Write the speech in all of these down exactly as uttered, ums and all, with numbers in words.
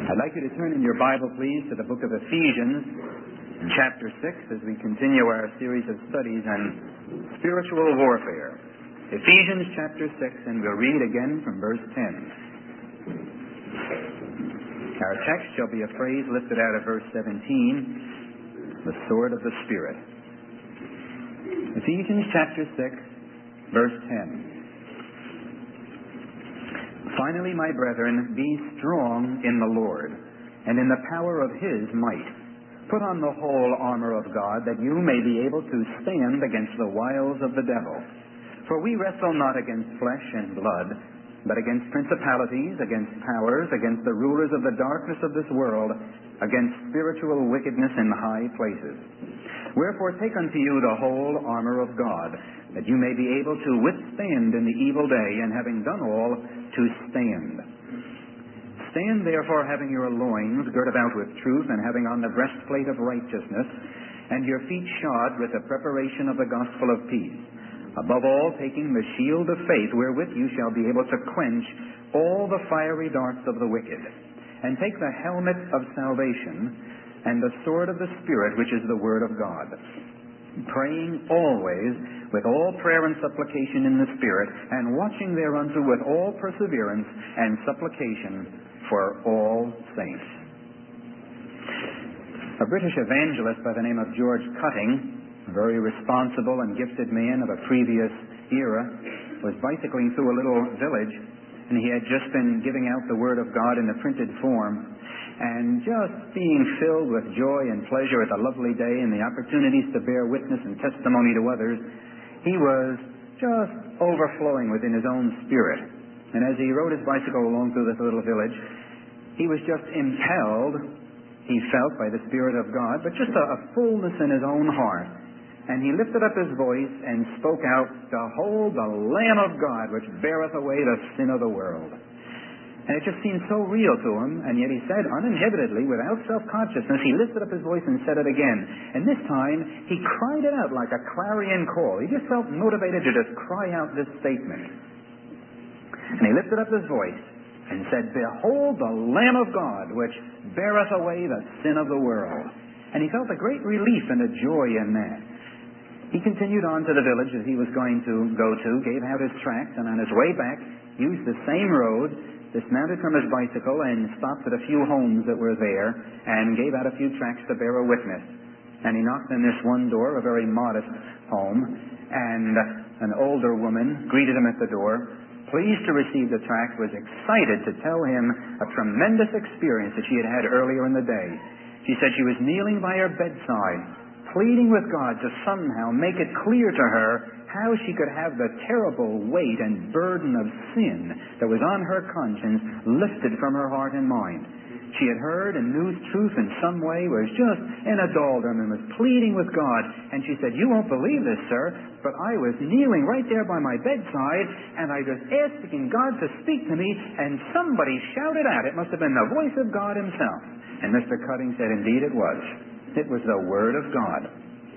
I'd like you to turn in your Bible, please, to the book of Ephesians, in chapter six, as we continue our series of studies on spiritual warfare. Ephesians chapter six, and we'll read again from verse ten. Our text shall be a phrase lifted out of verse seventeen, the sword of the Spirit. Ephesians chapter six, verse ten. Finally, my brethren, be strong in the Lord, and in the power of His might. Put on the whole armor of God, that you may be able to stand against the wiles of the devil. For we wrestle not against flesh and blood, but against principalities, against powers, against the rulers of the darkness of this world, against spiritual wickedness in high places. Wherefore take unto you the whole armor of God, that you may be able to withstand in the evil day, and having done all, to stand. Stand therefore, having your loins girt about with truth, and having on the breastplate of righteousness, and your feet shod with the preparation of the gospel of peace. Above all, taking the shield of faith, wherewith you shall be able to quench all the fiery darts of the wicked. And take the helmet of salvation, and the sword of the Spirit, which is the word of God, praying always with all prayer and supplication in the Spirit, and watching thereunto with all perseverance and supplication for all saints. A British evangelist by the name of George Cutting, a very responsible and gifted man of a previous era, was bicycling through a little village, and he had just been giving out the Word of God in a printed form, and just being filled with joy and pleasure at the lovely day and the opportunities to bear witness and testimony to others. He was just overflowing within his own spirit. And as he rode his bicycle along through this little village, he was just impelled, he felt, by the Spirit of God, but just a, a fullness in his own heart. And he lifted up his voice and spoke out, "Behold the Lamb of God, which beareth away the sin of the world." And it just seemed so real to him, and yet he said uninhibitedly, without self-consciousness, he lifted up his voice and said it again. And this time, he cried it out like a clarion call. He just felt motivated to just cry out this statement. And he lifted up his voice and said, "Behold the Lamb of God, which beareth away the sin of the world." And he felt a great relief and a joy in that. He continued on to the village that he was going to go to, gave out his tracts, and on his way back, used the same road, dismounted from his bicycle, and stopped at a few homes that were there, and gave out a few tracts to bear a witness. And he knocked on this one door, a very modest home, and an older woman greeted him at the door, pleased to receive the tract, was excited to tell him a tremendous experience that she had had earlier in the day. She said she was kneeling by her bedside, pleading with God to somehow make it clear to her how she could have the terrible weight and burden of sin that was on her conscience lifted from her heart and mind. She had heard and knew truth in some way, was just in a doldrum and was pleading with God. And she said, "You won't believe this, sir, but I was kneeling right there by my bedside, and I was asking God to speak to me, and somebody shouted out." It must have been the voice of God Himself. And Mister Cutting said, "Indeed it was. It was the Word of God."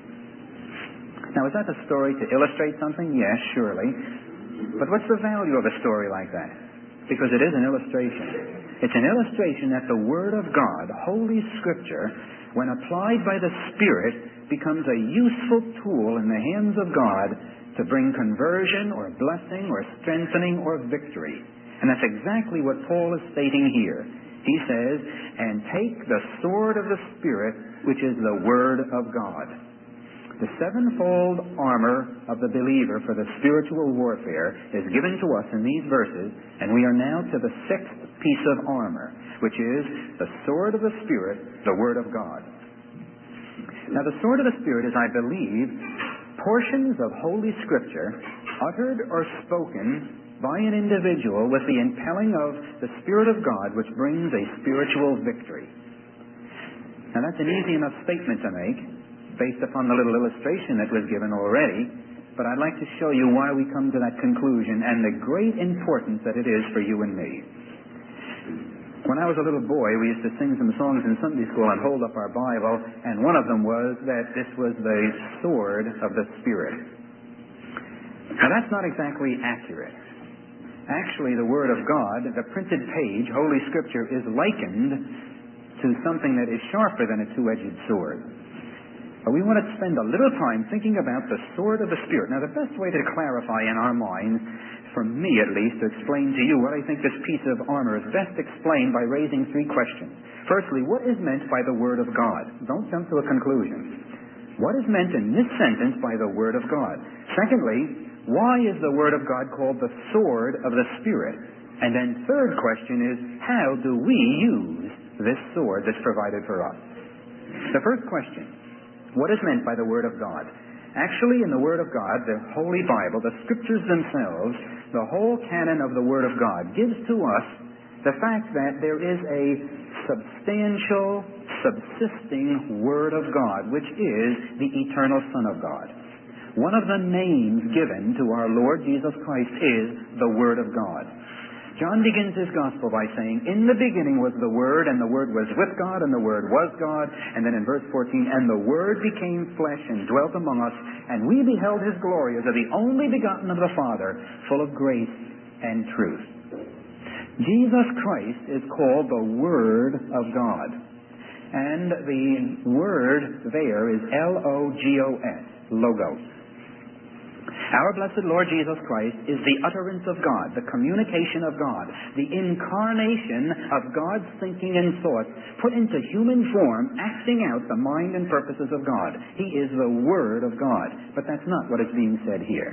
Now, is that a story to illustrate something? Yes, surely. But what's the value of a story like that? Because it is an illustration. It's an illustration that the Word of God, Holy Scripture, when applied by the Spirit, becomes a useful tool in the hands of God to bring conversion or blessing or strengthening or victory. And that's exactly what Paul is stating here. He says, "And take the sword of the Spirit, which is the Word of God." The sevenfold armor of the believer for the spiritual warfare is given to us in these verses, and we are now to the sixth piece of armor, which is the sword of the Spirit, the Word of God. Now, the sword of the Spirit is, I believe, portions of Holy Scripture uttered or spoken by an individual with the impelling of the Spirit of God, which brings a spiritual victory. Now, that's an easy enough statement to make, based upon the little illustration that was given already, but I'd like to show you why we come to that conclusion and the great importance that it is for you and me. When I was a little boy, we used to sing some songs in Sunday school and hold up our Bible, and one of them was that this was the sword of the Spirit. Now, that's not exactly accurate. Actually, the Word of God, the printed page, Holy Scripture, is likened to something that is sharper than a two-edged sword. But we want to spend a little time thinking about the sword of the Spirit. Now, the best way to clarify in our minds, for me at least, to explain to you what I think this piece of armor is best explained by raising three questions. Firstly, what is meant by the Word of God? Don't jump to a conclusion. What is meant in this sentence by the Word of God? Secondly, why is the Word of God called the sword of the Spirit? And then third question is, how do we use this sword that's provided for us? The first question, what is meant by the Word of God? Actually, in the Word of God, the Holy Bible, the Scriptures themselves, the whole canon of the Word of God gives to us the fact that there is a substantial, subsisting Word of God, which is the eternal Son of God. One of the names given to our Lord Jesus Christ is the Word of God. John begins his gospel by saying, in the beginning was the Word, and the Word was with God, and the Word was God. And then in verse fourteen, and the Word became flesh and dwelt among us, and we beheld His glory as of the only begotten of the Father, full of grace and truth. Jesus Christ is called the Word of God. And the word there is L O G O S, Logos. Our blessed Lord Jesus Christ is the utterance of God, the communication of God, the incarnation of God's thinking and thoughts put into human form, acting out the mind and purposes of God. He is the Word of God. But that's not what is being said here.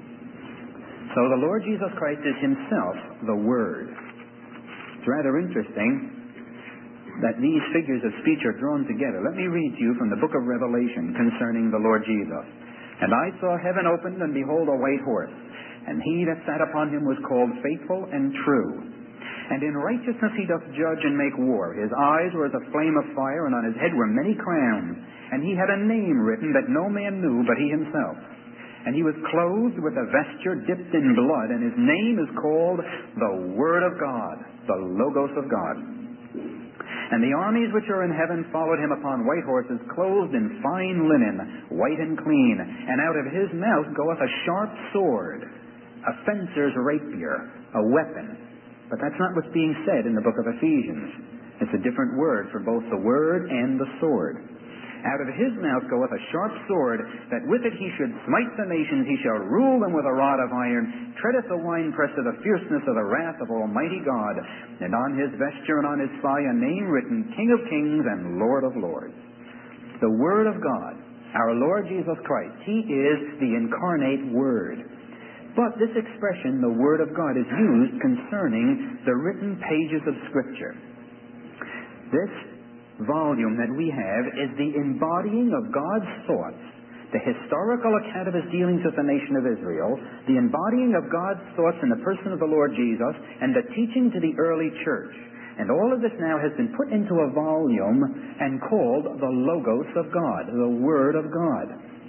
So the Lord Jesus Christ is Himself the Word. It's rather interesting that these figures of speech are drawn together. Let me read to you from the book of Revelation concerning the Lord Jesus. And I saw heaven opened, and behold, a white horse. And he that sat upon him was called Faithful and True. And in righteousness he doth judge and make war. His eyes were as a flame of fire, and on his head were many crowns. And he had a name written that no man knew but he himself. And he was clothed with a vesture dipped in blood, and his name is called the Word of God, the Logos of God. And the armies which are in heaven followed him upon white horses, clothed in fine linen, white and clean. And out of his mouth goeth a sharp sword, a fencer's rapier, a weapon. But that's not what's being said in the book of Ephesians. It's a different word for both the word and the sword. Out of his mouth goeth a sharp sword, that with it he should smite the nations. He shall rule them with a rod of iron, treadeth the winepress of the fierceness of the wrath of Almighty God. And on his vesture and on his thigh a name written, King of Kings and Lord of Lords. The Word of God, our Lord Jesus Christ, He is the incarnate Word. But this expression, the Word of God, is used concerning the written pages of Scripture. This volume that we have is the embodying of God's thoughts, the historical account of His dealings with the nation of Israel, the embodying of God's thoughts in the person of the Lord Jesus, and the teaching to the early church. And all of this now has been put into a volume and called the Logos of God, the Word of God.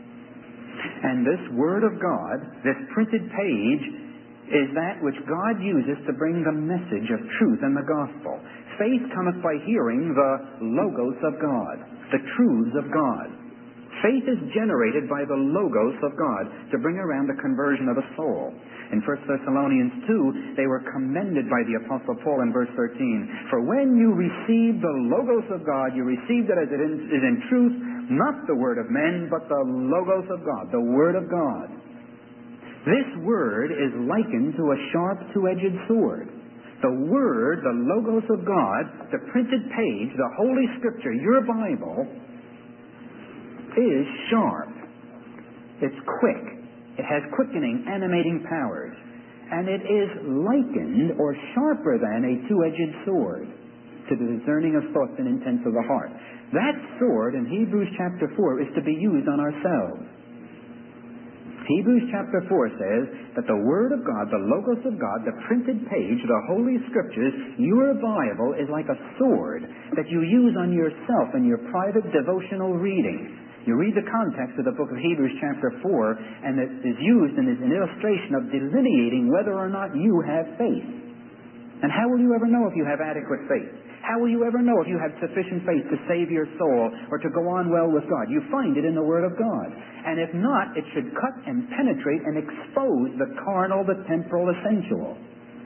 And this Word of God, this printed page, is that which God uses to bring the message of truth and the gospel. Faith cometh by hearing the Logos of God, the truths of God. Faith is generated by the Logos of God to bring around the conversion of a soul. In First Thessalonians two, they were commended by the Apostle Paul in verse thirteen. For when you received the Logos of God, you received it as it is in truth, not the word of men, but the Logos of God, the Word of God. This word is likened to a sharp two-edged sword. The Word, the Logos of God, the printed page, the Holy Scripture, your Bible, is sharp. It's quick. It has quickening, animating powers. And it is likened or sharper than a two-edged sword to the discerning of thoughts and intents of the heart. That sword in Hebrews chapter four is to be used on ourselves. Hebrews chapter four says that the Word of God, the Logos of God, the printed page, the Holy Scriptures, your Bible is like a sword that you use on yourself in your private devotional reading. You read the context of the book of Hebrews chapter four, and it is used in as an illustration of delineating whether or not you have faith. And how will you ever know if you have adequate faith? How will you ever know if you have sufficient faith to save your soul or to go on well with God? You find it in the Word of God. And if not, it should cut and penetrate and expose the carnal, the temporal, the sensual.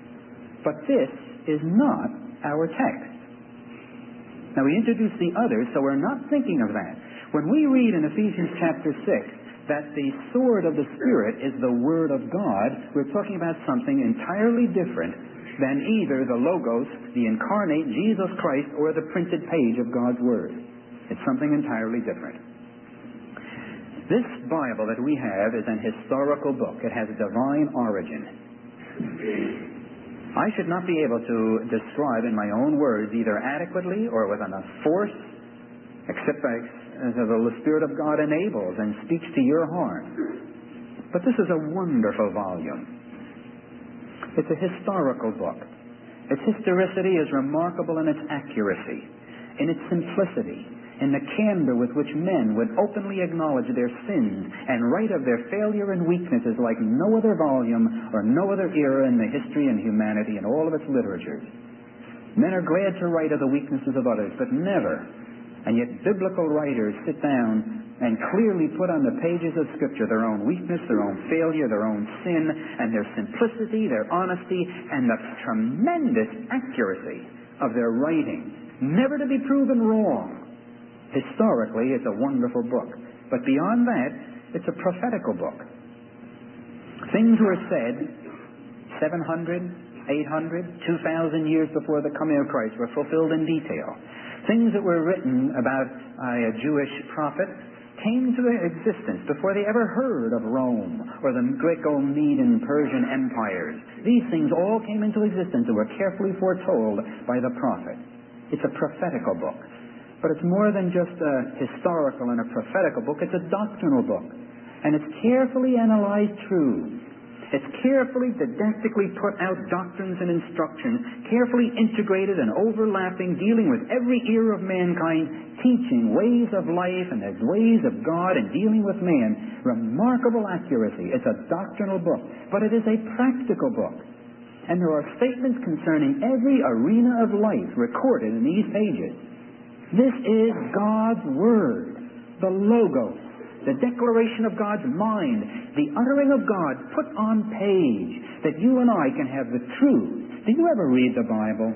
But this is not our text. Now, we introduce the others, so we're not thinking of that. When we read in Ephesians chapter six that the sword of the Spirit is the Word of God, we're talking about something entirely different than either the Logos, the incarnate Jesus Christ, or the printed page of God's Word. It's something entirely different. This Bible that we have is an historical book. It has a divine origin. I should not be able to describe in my own words, either adequately or with enough force, except by, as the Spirit of God enables and speaks to your heart. But this is a wonderful volume. It's a historical book. Its historicity is remarkable in its accuracy, in its simplicity, in the candor with which men would openly acknowledge their sins and write of their failure and weaknesses like no other volume or no other era in the history and humanity and all of its literatures. Men are glad to write of the weaknesses of others, but never. And yet biblical writers sit down and clearly put on the pages of Scripture their own weakness, their own failure, their own sin, and their simplicity, their honesty, and the tremendous accuracy of their writing, never to be proven wrong. Historically, it's a wonderful book. But beyond that, it's a prophetical book. Things were said seven hundred, eight hundred, two thousand years before the coming of Christ were fulfilled in detail. Things that were written about uh, a Jewish prophet came to existence before they ever heard of Rome or the Greco-Median Persian empires. These things all came into existence and were carefully foretold by the prophet. It's a prophetical book. But it's more than just a historical and a prophetical book. It's a doctrinal book. And it's carefully analyzed truths. It's carefully, didactically put out doctrines and instructions, carefully integrated and overlapping, dealing with every era of mankind, teaching ways of life and the ways of God and dealing with man. Remarkable accuracy. It's a doctrinal book. But it is a practical book. And there are statements concerning every arena of life recorded in these pages. This is God's Word, the Logos, the declaration of God's mind, the uttering of God put on page, that you and I can have the truth. Do you ever read the Bible?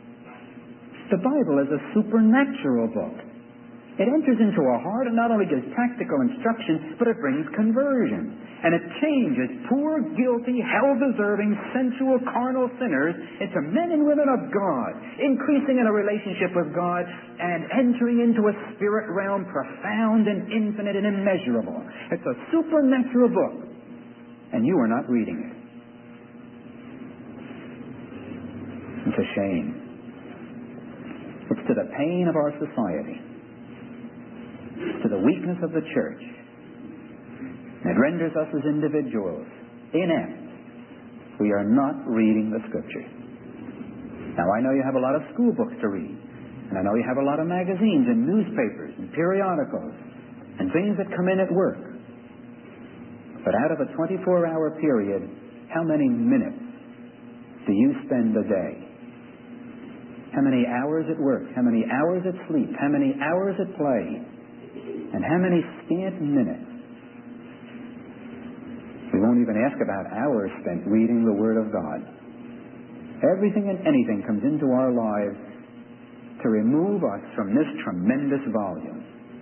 The Bible is a supernatural book. It enters into our heart and not only gives practical instruction, but it brings conversion. And it changes poor, guilty, hell-deserving, sensual, carnal sinners into men and women of God, increasing in a relationship with God and entering into a spirit realm profound and infinite and immeasurable. It's a supernatural book, and you are not reading it. It's a shame. It's to the pain of our society, to the weakness of the church. It renders us as individuals inept. We are not reading the Scripture. Now, I know you have a lot of school books to read, and I know you have a lot of magazines and newspapers and periodicals and things that come in at work. But out of a twenty-four hour period, how many minutes do you spend a day? How many hours at work? How many hours at sleep? How many hours at play? And how many scant minutes? We won't even ask about hours spent reading the Word of God. Everything and anything comes into our lives to remove us from this tremendous volume.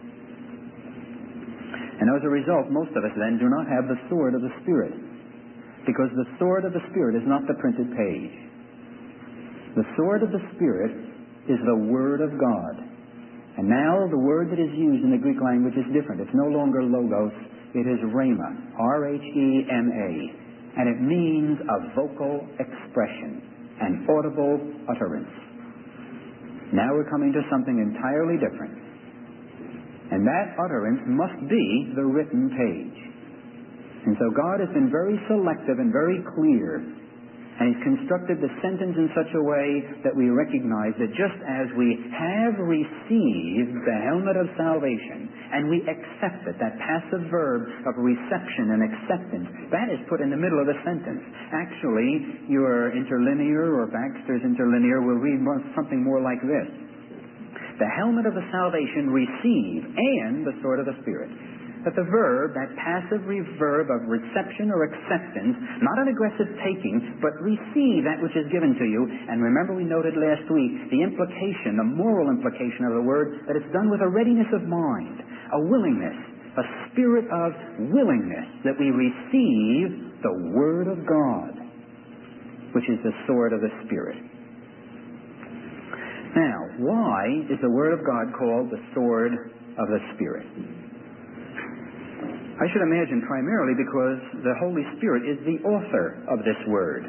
And as a result, most of us then do not have the sword of the Spirit, because the sword of the Spirit is not the printed page. The sword of the Spirit is the Word of God. And now the word that is used in the Greek language is different. It's no longer logos. It is rhema, R H E M A. And it means a vocal expression, an audible utterance. Now we're coming to something entirely different. And that utterance must be the written page. And so God has been very selective and very clear. And He's constructed the sentence in such a way that we recognize that just as we have received the helmet of salvation and we accept it, that passive verb of reception and acceptance, that is put in the middle of the sentence. Actually, your interlinear or Baxter's interlinear will read something more like this. The helmet of the salvation receive and the sword of the Spirit. that the verb, that passive verb of reception or acceptance, not an aggressive taking, but receive that which is given to you. And remember, we noted last week the implication, the moral implication of the word, that it's done with a readiness of mind, a willingness, a spirit of willingness, that we receive the Word of God, which is the sword of the Spirit. Now, why is the Word of God called the sword of the Spirit? I should imagine primarily because the Holy Spirit is the author of this Word.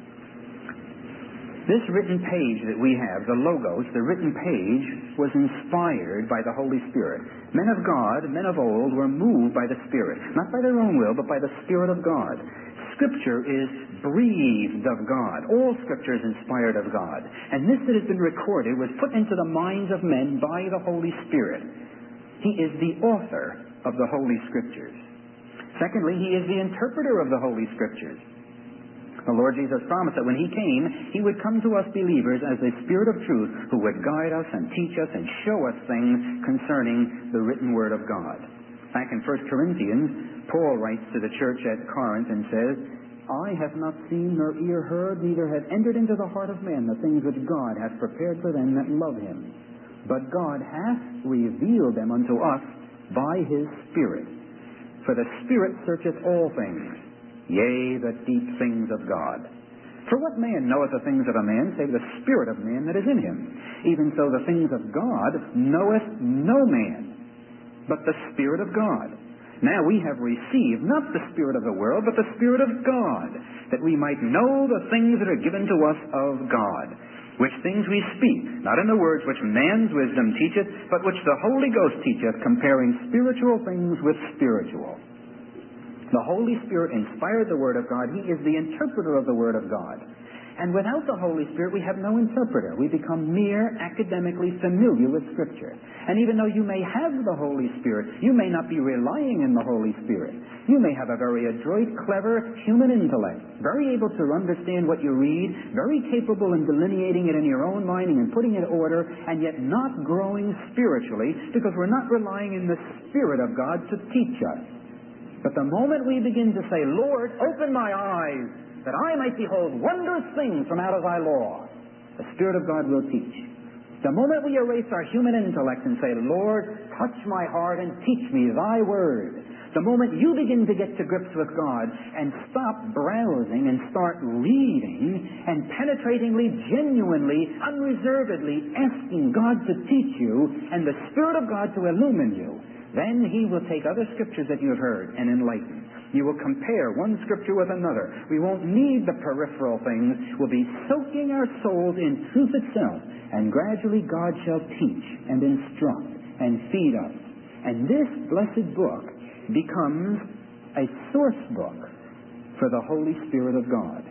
This written page that we have, the Logos, the written page, was inspired by the Holy Spirit. Men of God, men of old, were moved by the Spirit. Not by their own will, but by the Spirit of God. Scripture is breathed of God. All Scripture is inspired of God. And this that has been recorded was put into the minds of men by the Holy Spirit. He is the author of the Holy Scriptures. Secondly, He is the interpreter of the Holy Scriptures. The Lord Jesus promised that when He came, He would come to us believers as the Spirit of truth who would guide us and teach us and show us things concerning the written Word of God. Back in First Corinthians, Paul writes to the church at Corinth and says, "Eye hath not seen nor ear heard, neither have entered into the heart of man the things which God hath prepared for them that love Him. But God hath revealed them unto us by His Spirit. For the Spirit searcheth all things, yea, the deep things of God. For what man knoweth the things of a man, save the spirit of man that is in him? Even so the things of God knoweth no man, but the Spirit of God. Now we have received not the spirit of the world, but the Spirit of God, that we might know the things that are given to us of God, which things we speak, not in the words which man's wisdom teacheth, but which the Holy Ghost teacheth, comparing spiritual things with spiritual." The Holy Spirit inspired the Word of God. He is the interpreter of the Word of God. And without the Holy Spirit, we have no interpreter. We become mere academically familiar with Scripture. And even though you may have the Holy Spirit, you may not be relying in the Holy Spirit. You may have a very adroit, clever human intellect, very able to understand what you read, very capable in delineating it in your own mind and putting it in order, and yet not growing spiritually, because we're not relying in the Spirit of God to teach us. But the moment we begin to say, "Lord, open my eyes, that I might behold wondrous things from out of thy law," the Spirit of God will teach. The moment we erase our human intellect and say, "Lord, touch my heart and teach me thy word," the moment you begin to get to grips with God and stop browsing and start reading and penetratingly, genuinely, unreservedly asking God to teach you and the Spirit of God to illumine you, then He will take other Scriptures that you have heard and enlighten. You will compare one Scripture with another. We won't need the peripheral things. We'll be soaking our souls in truth itself, and gradually God shall teach and instruct and feed us. And this blessed book becomes a source book for the Holy Spirit of God.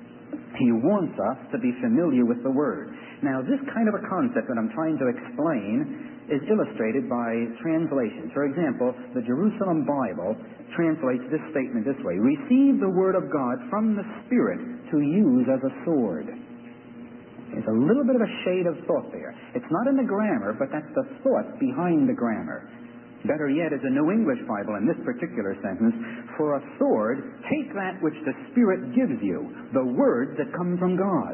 He wants us to be familiar with the Word. Now, this kind of a concept that I'm trying to explain is illustrated by translations. For example, the Jerusalem Bible translates this statement this way: "Receive the Word of God from the Spirit to use as a sword." There's a little bit of a shade of thought there. It's not in the grammar, but that's the thought behind the grammar. Better yet is the New English Bible in this particular sentence: "For a sword, take that which the Spirit gives you, the words that come from God."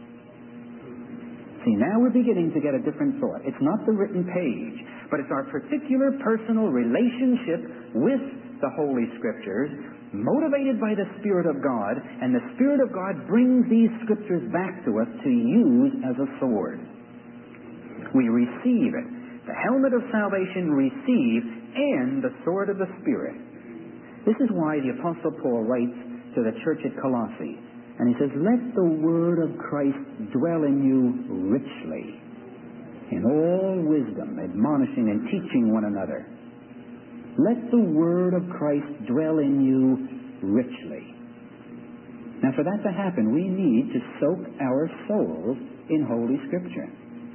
See, now we're beginning to get a different thought. It's not the written page, but it's our particular personal relationship with the Holy Scriptures, motivated by the Spirit of God, and the Spirit of God brings these Scriptures back to us to use as a sword. We receive it. The helmet of salvation receive, and the sword of the Spirit. This is why the Apostle Paul writes to the church at Colossae, and he says, "Let the word of Christ dwell in you richly, in all wisdom, admonishing and teaching one another." Let the word of Christ dwell in you richly. Now, for that to happen, we need to soak our souls in Holy Scripture.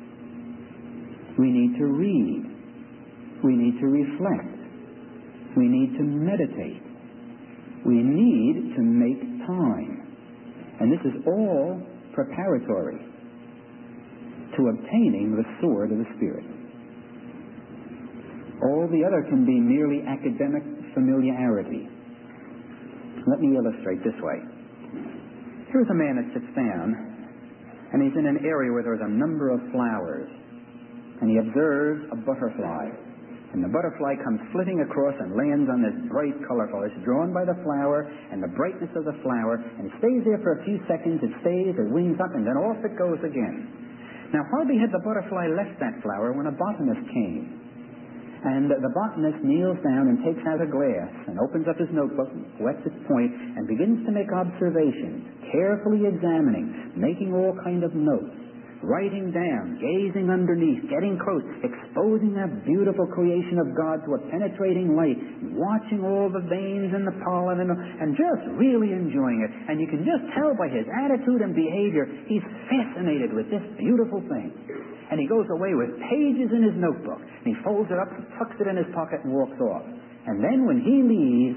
We need to read. We need to reflect. We need to meditate. We need to make time. And this is all preparatory to obtaining the sword of the Spirit. All the other can be merely academic familiarity. Let me illustrate this way. Here's a man that sits down, and he's in an area where there's a number of flowers, and he observes a butterfly. And the butterfly comes flitting across and lands on this bright, colorful. It's drawn by the flower and the brightness of the flower, and it stays there for a few seconds. It stays, it wings up, and then off it goes again. Now, hardly had the butterfly left that flower when a botanist came. And the botanist kneels down and takes out a glass and opens up his notebook, wets its point, and begins to make observations, carefully examining, making all kind of notes, writing down, gazing underneath, getting close, exposing that beautiful creation of God to a penetrating light, watching all the veins and the pollen, and, and just really enjoying it. And you can just tell by his attitude and behavior, he's fascinated with this beautiful thing. And he goes away with pages in his notebook, and he folds it up and tucks it in his pocket and walks off. And then when he leaves,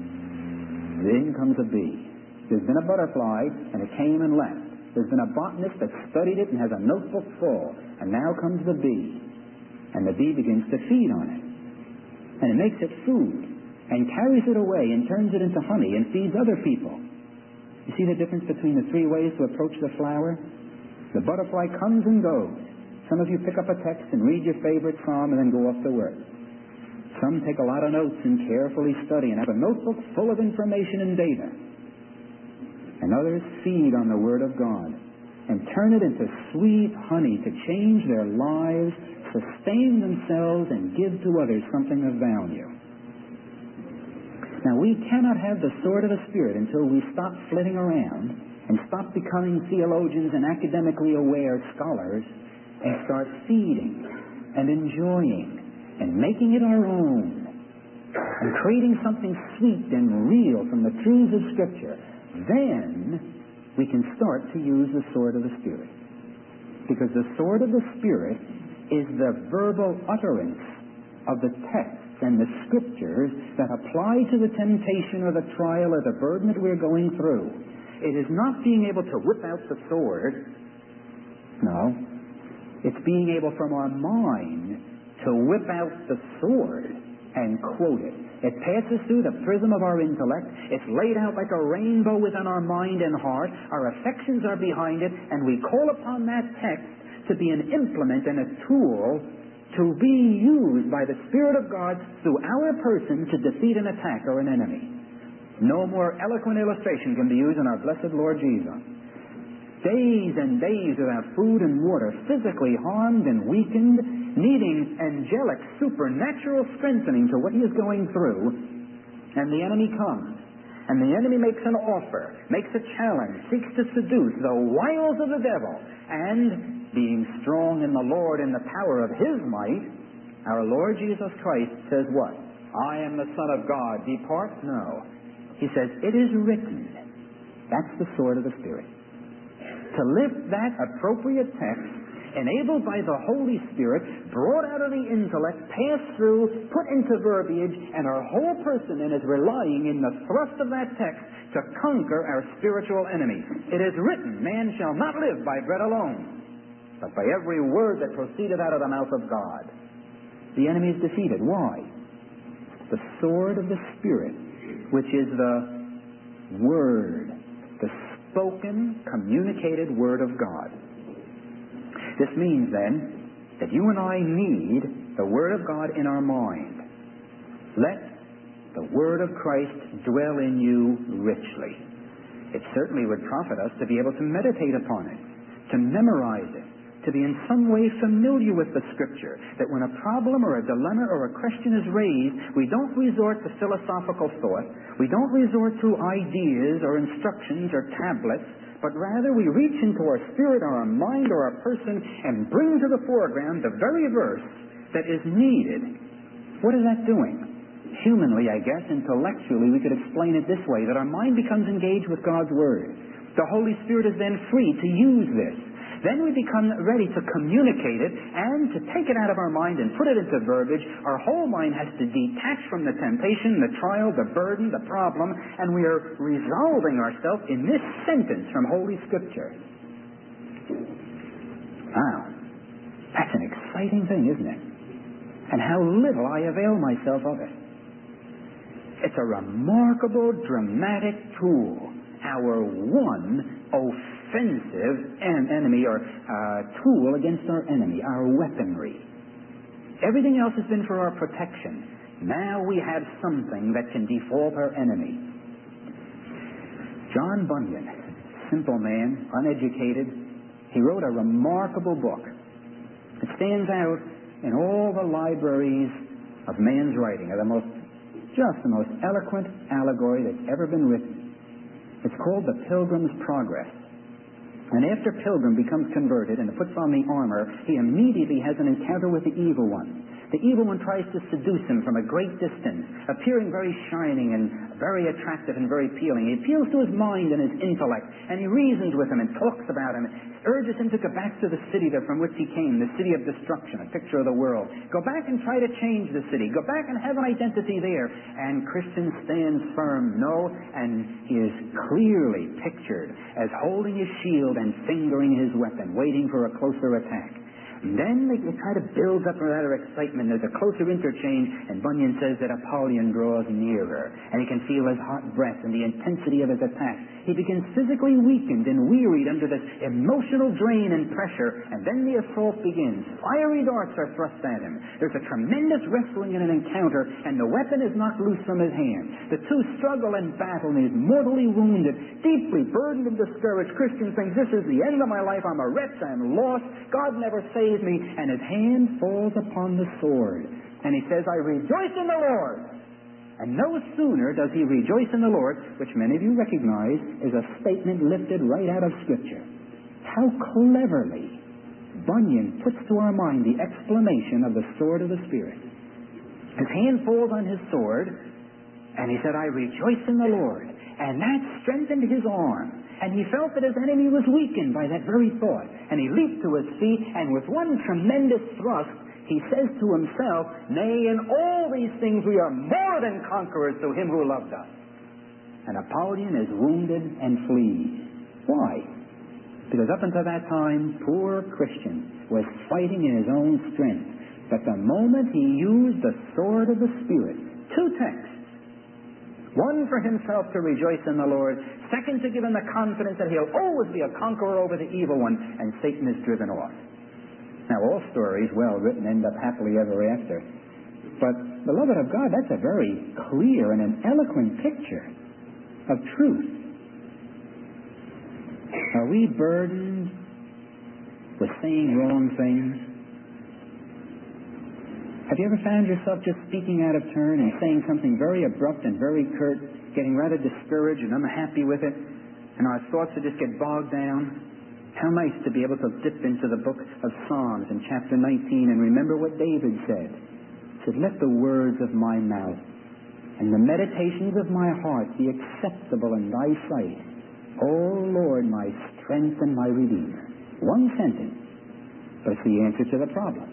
in comes a bee. There's been a butterfly, and it came and left. There's been a botanist that studied it and has a notebook full, and now comes the bee. And the bee begins to feed on it. And it makes it food, and carries it away, and turns it into honey, and feeds other people. You see the difference between the three ways to approach the flower? The butterfly comes and goes. Some of you pick up a text and read your favorite psalm and then go off to work. Some take a lot of notes and carefully study and have a notebook full of information and data. And others feed on the Word of God and turn it into sweet honey to change their lives, sustain themselves, and give to others something of value. Now, we cannot have the sword of the Spirit until we stop flitting around and stop becoming theologians and academically aware scholars and start feeding and enjoying and making it our own and creating something sweet and real from the truths of Scripture. Then we can start to use the sword of the Spirit. Because the sword of the Spirit is the verbal utterance of the texts and the Scriptures that apply to the temptation or the trial or the burden that we're going through. It is not being able to whip out the sword. No. It's being able from our mind to whip out the sword and quote it. It passes through the prism of our intellect. It's laid out like a rainbow within our mind and heart. Our affections are behind it, and we call upon that text to be an implement and a tool to be used by the Spirit of God through our person to defeat an attack or an enemy. No more eloquent illustration can be used than our blessed Lord Jesus. Days and days without food and water, physically harmed and weakened, needing angelic, supernatural strengthening to what he is going through, and the enemy comes. And the enemy makes an offer, makes a challenge, seeks to seduce the wiles of the devil. And being strong in the Lord and the power of his might, our Lord Jesus Christ says what? I am the Son of God. Depart? No. He says, it is written. That's the sword of the Spirit. To lift that appropriate text, enabled by the Holy Spirit, brought out of the intellect, passed through, put into verbiage, and our whole person then is relying in the thrust of that text to conquer our spiritual enemies. It is written, man shall not live by bread alone, but by every word that proceeded out of the mouth of God. The enemy is defeated. Why? The sword of the Spirit, which is the Word, the spoken, communicated Word of God. This means, then, that you and I need the Word of God in our mind. Let the Word of Christ dwell in you richly. It certainly would profit us to be able to meditate upon it, to memorize it, to be in some way familiar with the Scripture, that when a problem or a dilemma or a question is raised, we don't resort to philosophical thought, we don't resort to ideas or instructions or tablets, but rather we reach into our spirit or our mind or our person and bring to the foreground the very verse that is needed. What is that doing? Humanly, I guess, intellectually, we could explain it this way, that our mind becomes engaged with God's Word. The Holy Spirit is then free to use this. Then we become ready to communicate it and to take it out of our mind and put it into verbiage. Our whole mind has to detach from the temptation, the trial, the burden, the problem, and we are resolving ourselves in this sentence from Holy Scripture. Wow. That's an exciting thing, isn't it? and how little I avail myself of it. It's a remarkable, dramatic tool, our one offensive en- enemy or uh, tool against our enemy, our weaponry. Everything else has been for our protection. Now we have something that can default our enemy. John Bunyan, simple man, uneducated, he wrote a remarkable book. It stands out in all the libraries of man's writing, of the most, just the most eloquent allegory that's ever been written. It's called The Pilgrim's Progress. And after Pilgrim becomes converted and puts on the armor, he immediately has an encounter with the evil one. The evil one tries to seduce him from a great distance, appearing very shining and very attractive and very appealing. He appeals to his mind and his intellect, and he reasons with him and talks about him, urges him to go back to the city from which he came, the city of destruction, a picture of the world. Go back and try to change the city. Go back and have an identity there. And Christian stands firm, no, and he is clearly pictured as holding his shield and fingering his weapon, waiting for a closer attack. And then they, they try to build up a rather excitement. There's a closer interchange, and Bunyan says that Apollyon draws nearer, and he can feel his hot breath and the intensity of his attack. He begins physically weakened and wearied under this emotional drain and pressure, and then the assault begins. Fiery darts are thrust at him. There's a tremendous wrestling and an encounter, and the weapon is knocked loose from his hand. The two struggle and battle, and he is mortally wounded, deeply burdened and discouraged. Christian thinks, this is the end of my life. I'm a wretch. I'm lost. God never saved me, and his hand falls upon the sword, and he says, I rejoice in the Lord. And no sooner does he rejoice in the Lord, which many of you recognize is a statement lifted right out of Scripture. How cleverly Bunyan puts to our mind the exclamation of the sword of the Spirit. His hand falls on his sword, and he said, I rejoice in the Lord. And that strengthened his arm. And he felt that his enemy was weakened by that very thought. And he leaped to his feet, and with one tremendous thrust, he says to himself, nay, in all these things we are more than conquerors through him who loved us. And Apollyon is wounded and flees. Why? Because up until that time, poor Christian was fighting in his own strength. But the moment he used the sword of the Spirit, two texts, one for himself to rejoice in the Lord, second to give him the confidence that he'll always be a conqueror over the evil one, and Satan is driven off. Now, all stories, well written, end up happily ever after. But, beloved of God, that's a very clear and an eloquent picture of truth. Are we burdened with saying wrong things? Have you ever found yourself just speaking out of turn and saying something very abrupt and very curt, getting rather discouraged and unhappy with it, and our thoughts would just get bogged down? How nice to be able to dip into the book of Psalms in chapter nineteen and remember what David said. He said, let the words of my mouth and the meditations of my heart be acceptable in thy sight, O Lord, my strength and my Redeemer. One sentence, but it's the answer to the problem.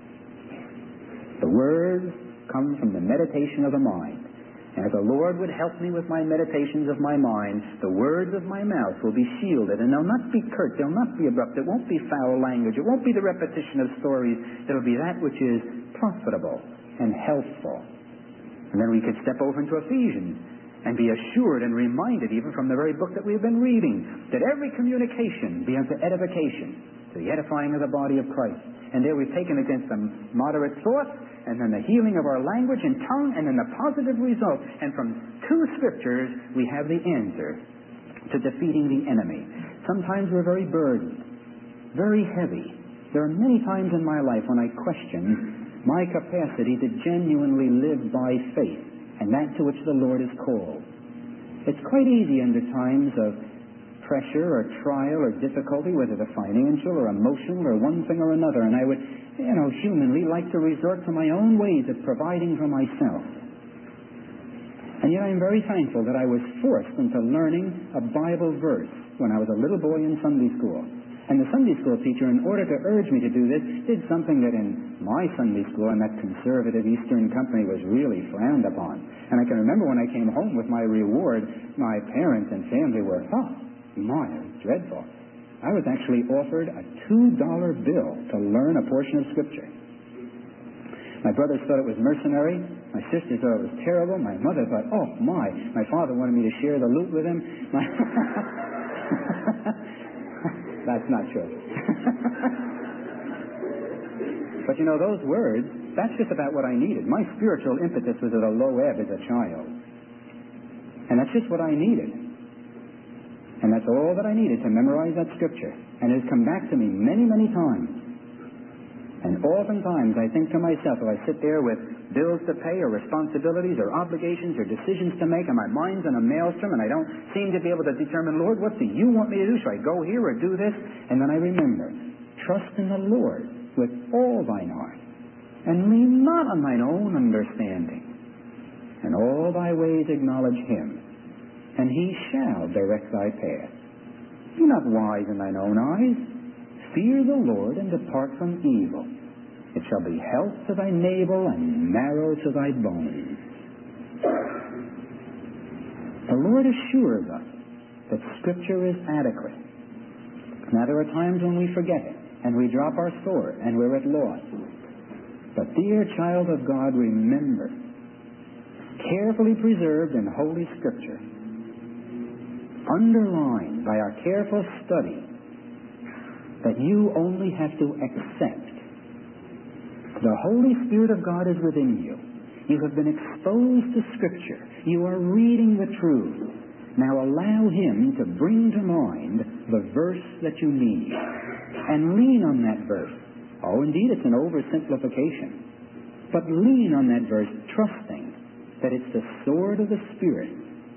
The words come from the meditation of the mind. And if the Lord would help me with my meditations of my mind, the words of my mouth will be shielded, and they'll not be curt, they'll not be abrupt, it won't be foul language, it won't be the repetition of stories, it'll be that which is profitable and healthful. And then we could step over into Ephesians and be assured and reminded, even from the very book that we've been reading, that every communication be unto edification, to the edifying of the body of Christ. And there we've taken against the moderate thoughts, and then the healing of our language and tongue, and then the positive result. And from two scriptures, we have the answer to defeating the enemy. Sometimes we're very burdened, very heavy. There are many times in my life when I question my capacity to genuinely live by faith, and that to which the Lord is called. It's quite easy under times of pressure or trial or difficulty, whether the financial or emotional or one thing or another, and I would, you know, humanly like to resort to my own ways of providing for myself. And yet I'm very thankful that I was forced into learning a Bible verse when I was a little boy in Sunday school. And the Sunday school teacher, in order to urge me to do this, did something that in my Sunday school in that conservative Eastern company was really frowned upon. And I can remember when I came home with my reward, my parents and family were, oh, my, it was dreadful. I was actually offered a two dollar bill to learn a portion of Scripture. My brothers thought it was mercenary. My sisters thought it was terrible. My mother thought, oh, my. My father wanted me to share the loot with him. My That's not true. But you know, those words, that's just about what I needed. My spiritual impetus was at a low ebb as a child. And that's just what I needed. And that's all that I needed to memorize that scripture. And it has come back to me many, many times. And oftentimes I think to myself, if I sit there with bills to pay or responsibilities or obligations or decisions to make and my mind's in a maelstrom and I don't seem to be able to determine, Lord, what do you want me to do? Should I go here or do this? And then I remember, trust in the Lord with all thine heart and lean not on thine own understanding. In all thy ways acknowledge him, and he shall direct thy path. Be not wise in thine own eyes. Fear the Lord and depart from evil. It shall be health to thy navel and marrow to thy bones. The Lord assures us that Scripture is adequate. Now there are times when we forget it and we drop our sword and we're at loss. But dear child of God, remember, carefully preserved in Holy Scripture, underlined by our careful study, that you only have to accept. The Holy Spirit of God is within you. You have been exposed to Scripture. You are reading the truth. Now allow him to bring to mind the verse that you need. And lean on that verse. Oh, indeed, it's an oversimplification. But lean on that verse, trusting that it's the sword of the Spirit,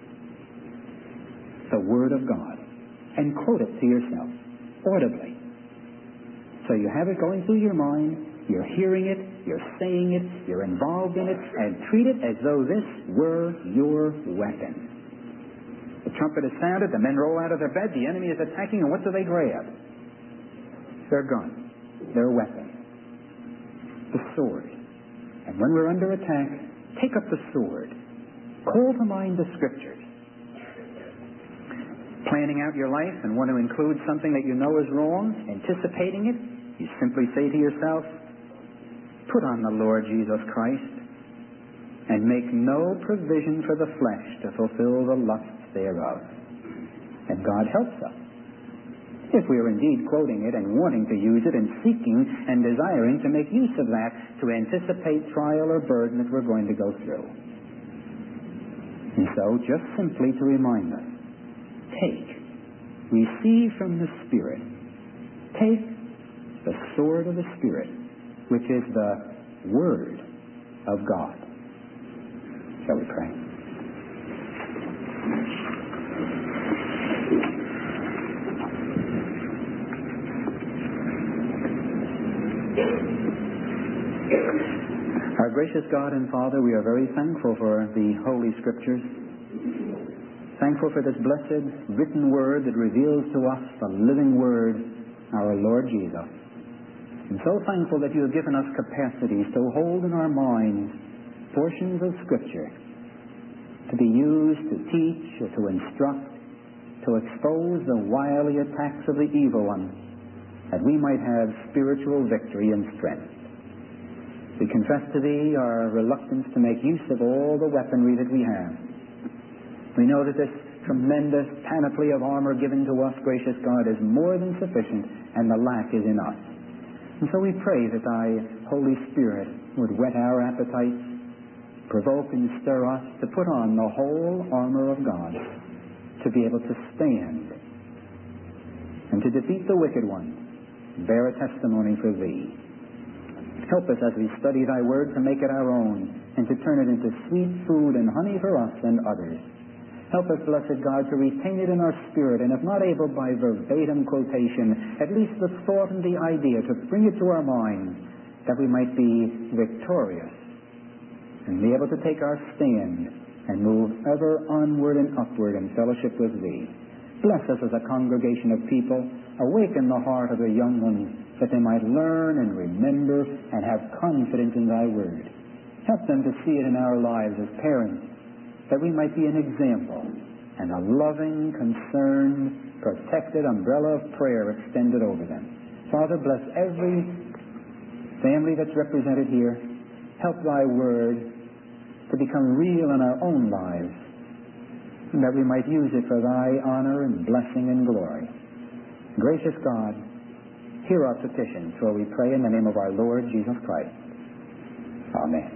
the Word of God. And quote it to yourself, audibly. So you have it going through your mind, you're hearing it, you're saying it, you're involved in it, and treat it as though this were your weapon. The trumpet is sounded, the men roll out of their bed, the enemy is attacking, and what do they grab? Their gun, their weapon, the sword. And when we're under attack, take up the sword. Call to mind the Scriptures. Planning out your life and want to include something that you know is wrong, anticipating it, you simply say to yourself, put on the Lord Jesus Christ and make no provision for the flesh to fulfill the lusts thereof. And God helps us. If we are indeed quoting it and wanting to use it and seeking and desiring to make use of that to anticipate trial or burden that we're going to go through. And so, just simply to remind us, take, receive from the Spirit, take the sword of the Spirit, which is the Word of God. Shall we pray? Our gracious God and Father, we are very thankful for the Holy Scriptures. Thankful for this blessed written Word that reveals to us the living Word, our Lord Jesus. And so thankful that you have given us capacities to hold in our minds portions of Scripture to be used to teach or to instruct, to expose the wily attacks of the evil one, that we might have spiritual victory and strength. We confess to Thee our reluctance to make use of all the weaponry that we have. We know that this tremendous panoply of armor given to us, gracious God, is more than sufficient, and the lack is in us. And so we pray that Thy Holy Spirit would whet our appetites, provoke and stir us to put on the whole armor of God, to be able to stand and to defeat the wicked one, bear a testimony for Thee. Help us as we study Thy Word to make it our own and to turn it into sweet food and honey for us and others. Help us, blessed God, to retain it in our spirit, and if not able by verbatim quotation, at least the thought and the idea, to bring it to our minds, that we might be victorious and be able to take our stand and move ever onward and upward in fellowship with Thee. Bless us as a congregation of people. Awaken the heart of the young ones, that they might learn and remember and have confidence in Thy Word. Help them to see it in our lives as parents, that we might be an example and a loving, concerned, protected umbrella of prayer extended over them. Father, bless every family that's represented here. help thy word to become real in our own lives, and that we might use it for thy honor and blessing and glory. Gracious God, hear our petitions, for we pray in the name of our Lord Jesus Christ. Amen.